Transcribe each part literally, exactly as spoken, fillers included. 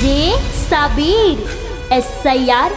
DJ Sabir S I R.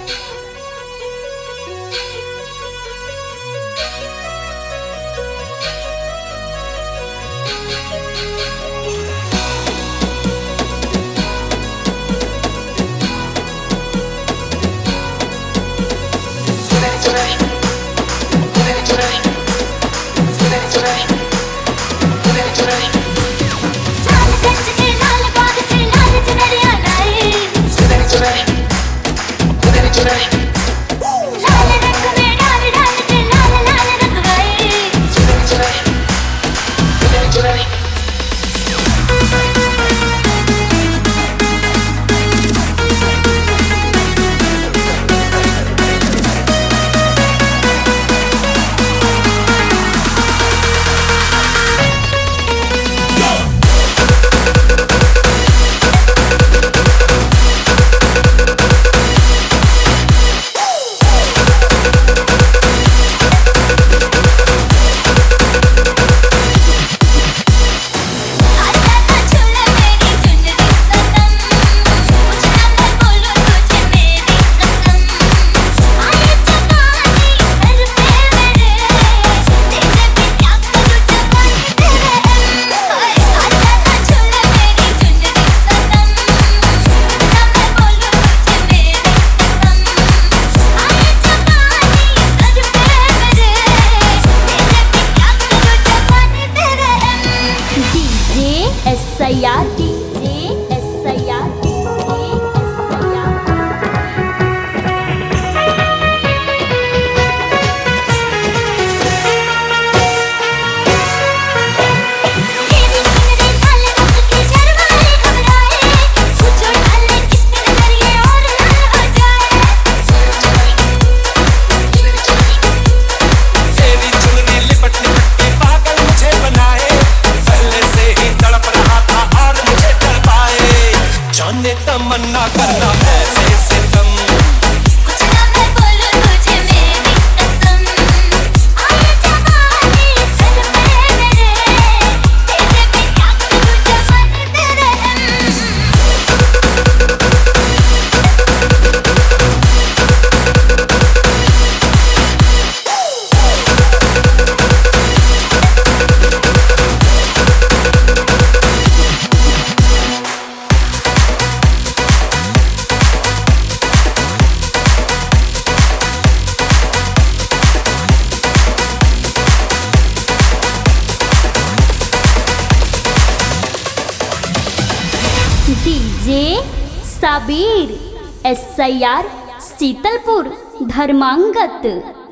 S I R DJ S I R तमन्ना करना ऐसे से कम कुछ ना मैं बोलूं तुझे मेरी कसम। आए जवानी सर पे मेरे, तेरे पे क्या करूं जवानी तेरे DJ Sabir S I R Shitalpur धर्मांगत।